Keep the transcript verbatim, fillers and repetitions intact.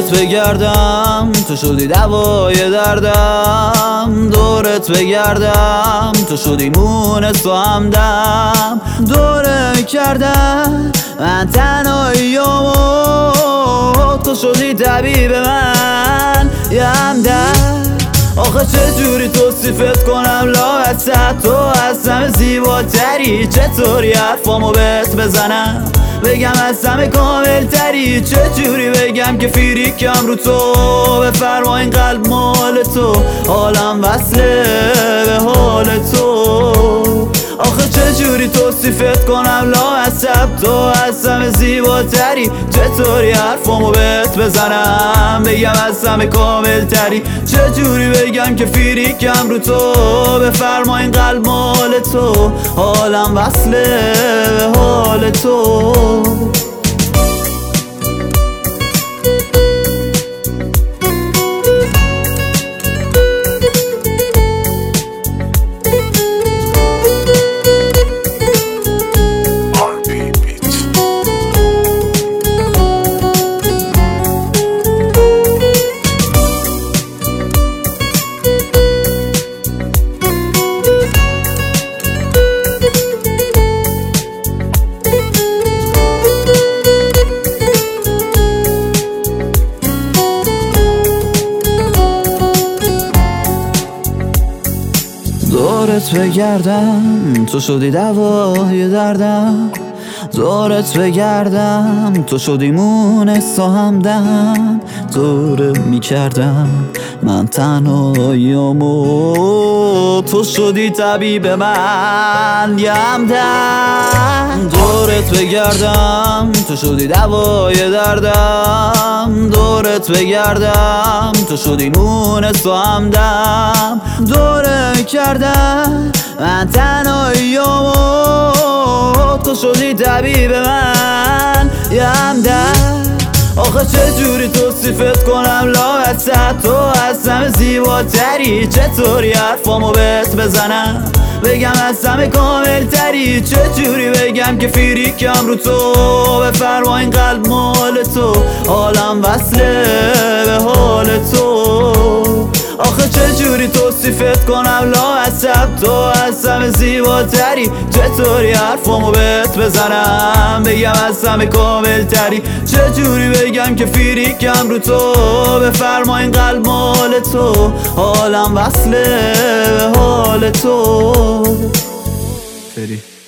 دورت بگردم تو شدی دوای دردم، دورت بگردم تو شدی مونس تو همدم. دوره کردم من تنهاییامو، تو شدی طبیب من یه همدم. آخه چجوری توصیفت کنم لاوسط، تو از همه زیباتری. چطوری حرفامو بهت بزنم بگم از همه کامل تری. چجوری بگم که فیریکم رو تو، بفرما این قلب مال تو، حالم وصله به حال تو. آخه چجوری توصیفت کنم لاعصب، تو از همه زیباتری. چطوری حرفامو بهت بزنم بگم از همه کامل تری. چجوری بگم که فیریکم رو تو، بفرما این قلب مال تو، حالم وصله به حال تو. دورت بگردم تو شدی دوای دردم، دورت بگردم تو شدی مونس تو همدم. دوره میکردم من تنهاییامو، تو شدی طبیب من یه همدم. دورت بگردم تو شدی دوای دردم، دورت بگردم تو شدی مونس تو همدم. دوره کردم من تنهاییامو، تو شدی طبیب من یه همدم. آخه چجوری توصیفت کنم لاوسط، تو از همه زیباتری. چطوری حرفامو بهت بزنم بگم از همه کامل تری. چجوری بگم که فیریکم رو تو، بفرما این قلب مال تو، حالم وصله به حال تو. آخه چجوری توصیفت کنم لاعصب، تو از همه زیباتری. چطوری حرفامو بهت بزنم بگم از همه کامل تری. چجوری بگم که فیریکم رو تو، بفرما این قلب مال تو، حالم وصله به حال تو. فری